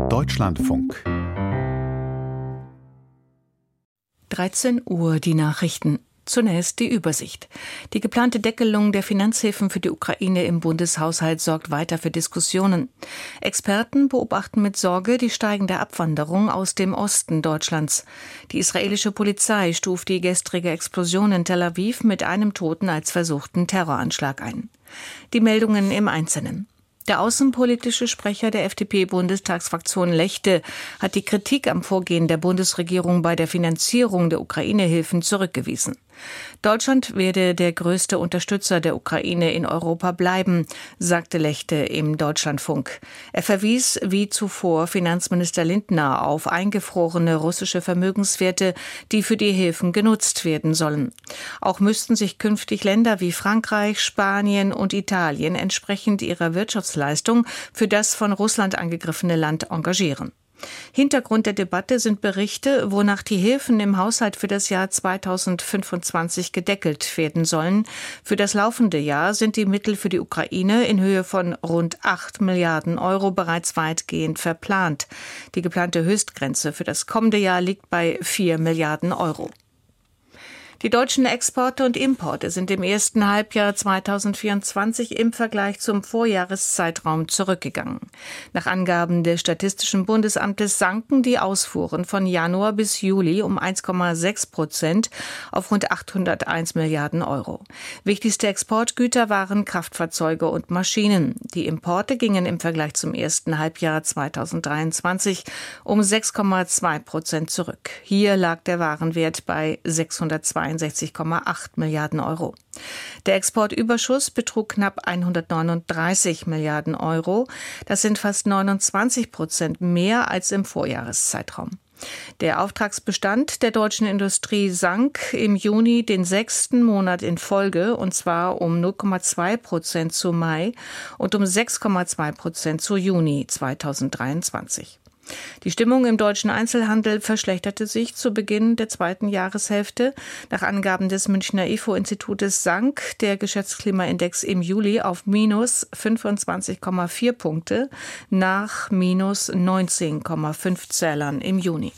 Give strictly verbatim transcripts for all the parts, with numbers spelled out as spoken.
Deutschlandfunk. dreizehn Uhr, die Nachrichten. Zunächst die Übersicht. Die geplante Deckelung der Finanzhilfen für die Ukraine im Bundeshaushalt sorgt weiter für Diskussionen. Experten beobachten mit Sorge die steigende Abwanderung aus dem Osten Deutschlands. Die israelische Polizei stuft die gestrige Explosion in Tel Aviv mit einem Toten als versuchten Terroranschlag ein. Die Meldungen im Einzelnen. Der außenpolitische Sprecher der F D P-Bundestagsfraktion Lechte hat die Kritik am Vorgehen der Bundesregierung bei der Finanzierung der Ukraine-Hilfen zurückgewiesen. Deutschland werde der größte Unterstützer der Ukraine in Europa bleiben, sagte Lechte im Deutschlandfunk. Er verwies wie zuvor Finanzminister Lindner auf eingefrorene russische Vermögenswerte, die für die Hilfen genutzt werden sollen. Auch müssten sich künftig Länder wie Frankreich, Spanien und Italien entsprechend ihrer Wirtschaftsleistung für das von Russland angegriffene Land engagieren. Hintergrund der Debatte sind Berichte, wonach die Hilfen im Haushalt für das Jahr zweitausendfünfundzwanzig gedeckelt werden sollen. Für das laufende Jahr sind die Mittel für die Ukraine in Höhe von rund acht Milliarden Euro bereits weitgehend verplant. Die geplante Höchstgrenze für das kommende Jahr liegt bei vier Milliarden Euro. Die deutschen Exporte und Importe sind im ersten Halbjahr zweitausendvierundzwanzig im Vergleich zum Vorjahreszeitraum zurückgegangen. Nach Angaben des Statistischen Bundesamtes sanken die Ausfuhren von Januar bis Juli um eins Komma sechs Prozent auf rund achthunderteins Milliarden Euro. Wichtigste Exportgüter waren Kraftfahrzeuge und Maschinen. Die Importe gingen im Vergleich zum ersten Halbjahr zweitausenddreiundzwanzig um sechs Komma zwei Prozent zurück. Hier lag der Warenwert bei sechshundertzweiundsechzig Komma acht Milliarden Euro. Der Exportüberschuss betrug knapp hundertneununddreißig Milliarden Euro. Das sind fast neunundzwanzig Prozent mehr als im Vorjahreszeitraum. Der Auftragsbestand der deutschen Industrie sank im Juni den sechsten Monat in Folge, und zwar um null Komma zwei Prozent zu Mai und um sechs Komma zwei Prozent zu Juni zweitausenddreiundzwanzig. Die Stimmung im deutschen Einzelhandel verschlechterte sich zu Beginn der zweiten Jahreshälfte. Nach Angaben des Münchner I F O-Institutes sank der Geschäftsklimaindex im Juli auf minus fünfundzwanzig Komma vier Punkte nach minus neunzehn Komma fünf Zählern im Juni.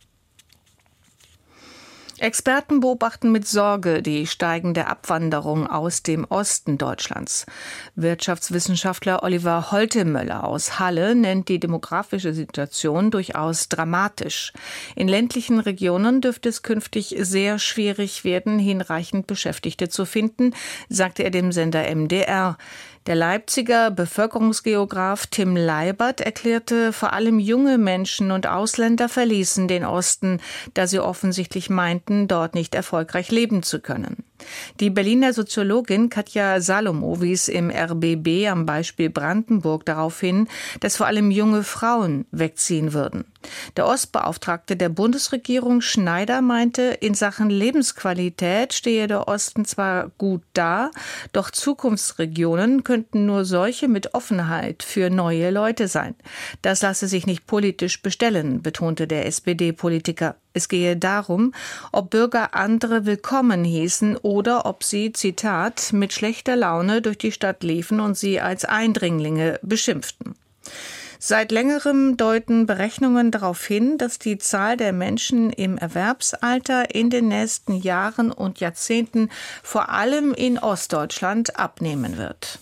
Experten beobachten mit Sorge die steigende Abwanderung aus dem Osten Deutschlands. Wirtschaftswissenschaftler Oliver Holtemöller aus Halle nennt die demografische Situation durchaus dramatisch. In ländlichen Regionen dürfte es künftig sehr schwierig werden, hinreichend Beschäftigte zu finden, sagte er dem Sender M D R. Der Leipziger Bevölkerungsgeograf Tim Leibert erklärte, vor allem junge Menschen und Ausländer verließen den Osten, da sie offensichtlich meinten, dort nicht erfolgreich leben zu können. Die Berliner Soziologin Katja Salomo wies im R B B am Beispiel Brandenburg darauf hin, dass vor allem junge Frauen wegziehen würden. Der Ostbeauftragte der Bundesregierung Schneider meinte, in Sachen Lebensqualität stehe der Osten zwar gut da, doch Zukunftsregionen könnten nur solche mit Offenheit für neue Leute sein. Das lasse sich nicht politisch bestellen, betonte der S P D-Politiker. Es gehe darum, ob Bürger andere willkommen hießen oder ob sie, Zitat, mit schlechter Laune durch die Stadt liefen und sie als Eindringlinge beschimpften. Seit längerem deuten Berechnungen darauf hin, dass die Zahl der Menschen im Erwerbsalter in den nächsten Jahren und Jahrzehnten vor allem in Ostdeutschland abnehmen wird.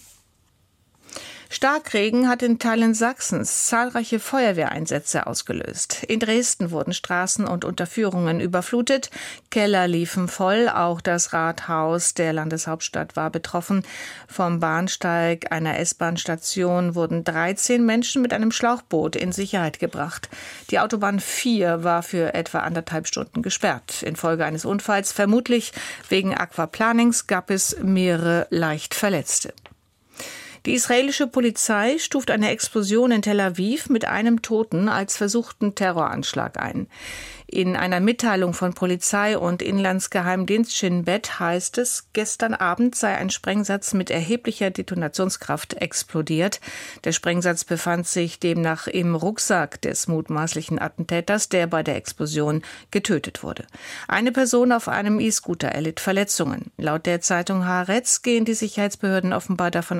Starkregen hat in Teilen Sachsens zahlreiche Feuerwehreinsätze ausgelöst. In Dresden wurden Straßen und Unterführungen überflutet, Keller liefen voll, auch das Rathaus der Landeshauptstadt war betroffen. Vom Bahnsteig einer S-Bahn-Station wurden dreizehn Menschen mit einem Schlauchboot in Sicherheit gebracht. Die Autobahn vier war für etwa anderthalb Stunden gesperrt. Infolge eines Unfalls, vermutlich wegen Aquaplanings, gab es mehrere leicht Verletzte. Die israelische Polizei stuft eine Explosion in Tel Aviv mit einem Toten als versuchten Terroranschlag ein. In einer Mitteilung von Polizei und Inlandsgeheimdienst Shin Bet heißt es, gestern Abend sei ein Sprengsatz mit erheblicher Detonationskraft explodiert. Der Sprengsatz befand sich demnach im Rucksack des mutmaßlichen Attentäters, der bei der Explosion getötet wurde. Eine Person auf einem E-Scooter erlitt Verletzungen. Laut der Zeitung Haaretz gehen die Sicherheitsbehörden offenbar davon aus,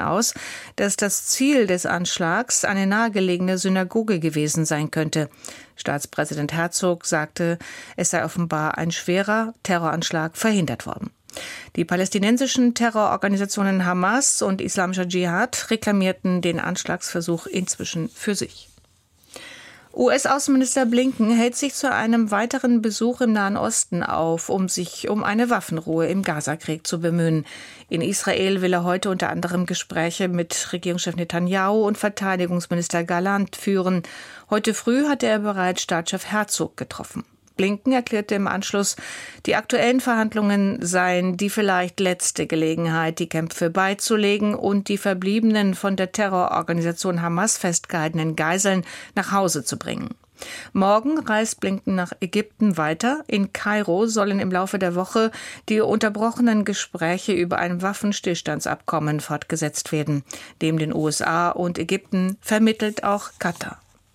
dass das Ziel des Anschlags eine nahegelegene Synagoge gewesen sein könnte. Staatspräsident Herzog sagte, es sei offenbar ein schwerer Terroranschlag verhindert worden. Die palästinensischen Terrororganisationen Hamas und Islamischer Dschihad reklamierten den Anschlagsversuch inzwischen für sich. U S-Außenminister Blinken hält sich zu einem weiteren Besuch im Nahen Osten auf, um sich um eine Waffenruhe im Gazakrieg zu bemühen. In Israel will er heute unter anderem Gespräche mit Regierungschef Netanyahu und Verteidigungsminister Gallant führen. Heute früh hatte er bereits Staatschef Herzog getroffen. Blinken erklärte im Anschluss, die aktuellen Verhandlungen seien die vielleicht letzte Gelegenheit, die Kämpfe beizulegen und die verbliebenen von der Terrororganisation Hamas festgehaltenen Geiseln nach Hause zu bringen. Morgen reist Blinken nach Ägypten weiter. In Kairo sollen im Laufe der Woche die unterbrochenen Gespräche über ein Waffenstillstandsabkommen fortgesetzt werden. Neben den U S A und Ägypten vermittelt auch Katar.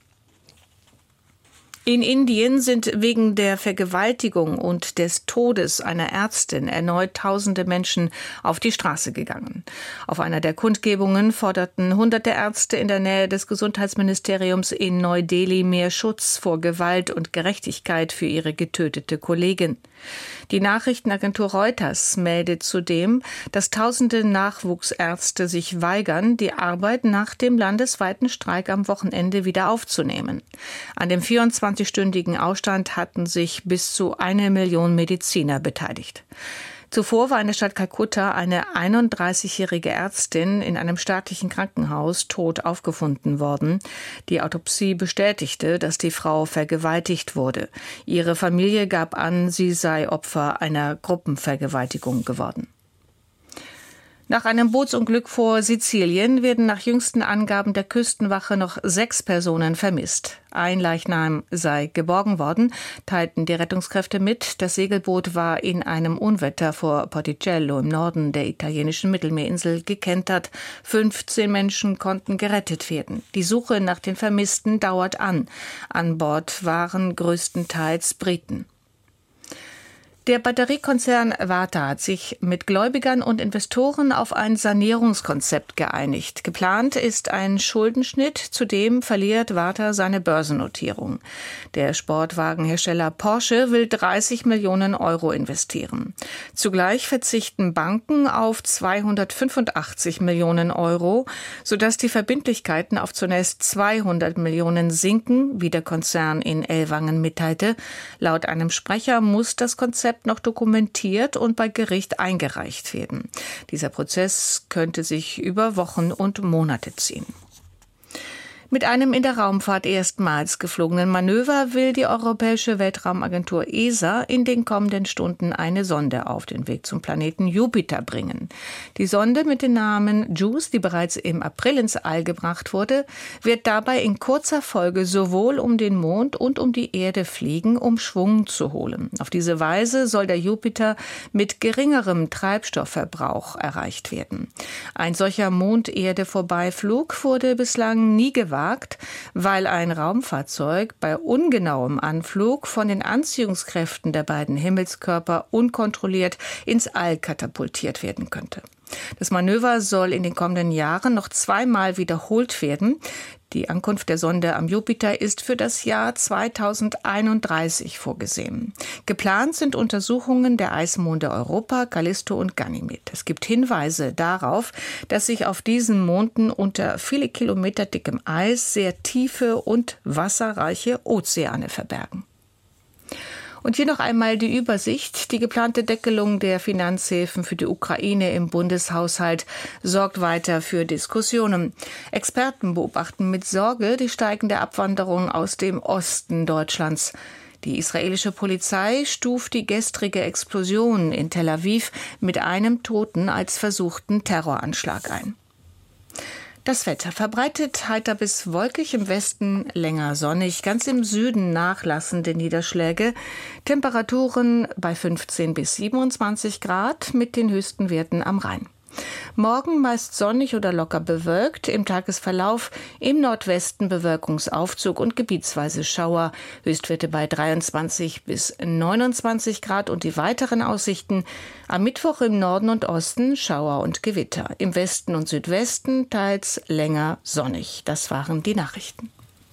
In Indien sind wegen der Vergewaltigung und des Todes einer Ärztin erneut tausende Menschen auf die Straße gegangen. Auf einer der Kundgebungen forderten hunderte Ärzte in der Nähe des Gesundheitsministeriums in Neu-Delhi mehr Schutz vor Gewalt und Gerechtigkeit für ihre getötete Kollegin. Die Nachrichtenagentur Reuters meldet zudem, dass tausende Nachwuchsärzte sich weigern, die Arbeit nach dem landesweiten Streik am Wochenende wieder aufzunehmen. An dem vierundzwanzigstündigen Ausstand hatten sich bis zu eine Million Mediziner beteiligt. Zuvor war in der Stadt Kalkutta eine einunddreißigjährige Ärztin in einem staatlichen Krankenhaus tot aufgefunden worden. Die Autopsie bestätigte, dass die Frau vergewaltigt wurde. Ihre Familie gab an, sie sei Opfer einer Gruppenvergewaltigung geworden. Nach einem Bootsunglück vor Sizilien werden nach jüngsten Angaben der Küstenwache noch sechs Personen vermisst. Ein Leichnam sei geborgen worden, teilten die Rettungskräfte mit. Das Segelboot war in einem Unwetter vor Porticello im Norden der italienischen Mittelmeerinsel gekentert. fünfzehn Menschen konnten gerettet werden. Die Suche nach den Vermissten dauert an. An Bord waren größtenteils Briten. Der Batteriekonzern Varta hat sich mit Gläubigern und Investoren auf ein Sanierungskonzept geeinigt. Geplant ist ein Schuldenschnitt, zudem verliert Varta seine Börsennotierung. Der Sportwagenhersteller Porsche will dreißig Millionen Euro investieren. Zugleich verzichten Banken auf zweihundertfünfundachtzig Millionen Euro, sodass die Verbindlichkeiten auf zunächst zweihundert Millionen sinken, wie der Konzern in Ellwangen mitteilte. Laut einem Sprecher muss das Konzept noch dokumentiert und bei Gericht eingereicht werden. Dieser Prozess könnte sich über Wochen und Monate ziehen. Mit einem in der Raumfahrt erstmals geflogenen Manöver will die Europäische Weltraumagentur E S A in den kommenden Stunden eine Sonde auf den Weg zum Planeten Jupiter bringen. Die Sonde mit dem Namen JUICE, die bereits im April ins All gebracht wurde, wird dabei in kurzer Folge sowohl um den Mond und um die Erde fliegen, um Schwung zu holen. Auf diese Weise soll der Jupiter mit geringerem Treibstoffverbrauch erreicht werden. Ein solcher Mond-Erde-Vorbeiflug wurde bislang nie gewagt, weil ein Raumfahrzeug bei ungenauem Anflug von den Anziehungskräften der beiden Himmelskörper unkontrolliert ins All katapultiert werden könnte. Das Manöver soll in den kommenden Jahren noch zweimal wiederholt werden. Die Ankunft der Sonde am Jupiter ist für das Jahr zweitausendeinunddreißig vorgesehen. Geplant sind Untersuchungen der Eismonde Europa, Callisto und Ganymed. Es gibt Hinweise darauf, dass sich auf diesen Monden unter viele Kilometer dickem Eis sehr tiefe und wasserreiche Ozeane verbergen. Und hier noch einmal die Übersicht. Die geplante Deckelung der Finanzhilfen für die Ukraine im Bundeshaushalt sorgt weiter für Diskussionen. Experten beobachten mit Sorge die steigende Abwanderung aus dem Osten Deutschlands. Die israelische Polizei stuft die gestrige Explosion in Tel Aviv mit einem Toten als versuchten Terroranschlag ein. Das Wetter verbreitet heiter bis wolkig, im Westen länger sonnig, ganz im Süden nachlassende Niederschläge, Temperaturen bei fünfzehn bis siebenundzwanzig Grad mit den höchsten Werten am Rhein. Morgen meist sonnig oder locker bewölkt, im Tagesverlauf im Nordwesten Bewölkungsaufzug und gebietsweise Schauer. Höchstwerte bei dreiundzwanzig bis neunundzwanzig Grad und die weiteren Aussichten: am Mittwoch im Norden und Osten Schauer und Gewitter, im Westen und Südwesten teils länger sonnig. Das waren die Nachrichten.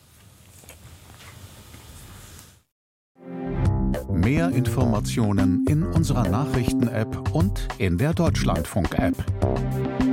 Mehr Informationen in unserer Nachrichten-App und in der Deutschlandfunk-App.